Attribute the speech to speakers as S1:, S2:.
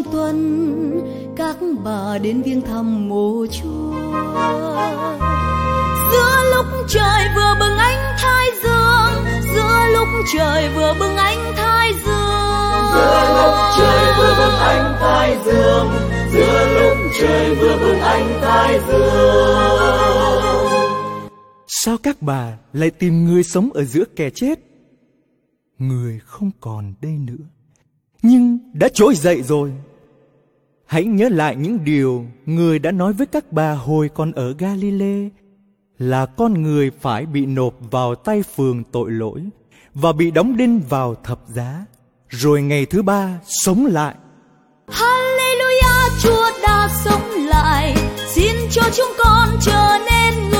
S1: trong tuần các bà đến viếng thăm mộ Chúa. Giữa lúc trời vừa bừng ánh thái dương, giữa lúc trời vừa bừng ánh thái dương,
S2: giữa lúc trời vừa bừng ánh thái dương, giữa lúc trời vừa bừng ánh thái dương.
S3: Sao các bà lại tìm người sống ở giữa kẻ chết? Người không còn đây nữa, nhưng đã trỗi dậy rồi. Hãy nhớ lại những điều người đã nói với các bà hồi còn ở Galilee, là con người phải bị nộp vào tay phường tội lỗi và bị đóng đinh vào thập giá, rồi ngày thứ ba sống lại.
S1: Hallelujah, Chúa đã sống lại, xin cho chúng con trở nên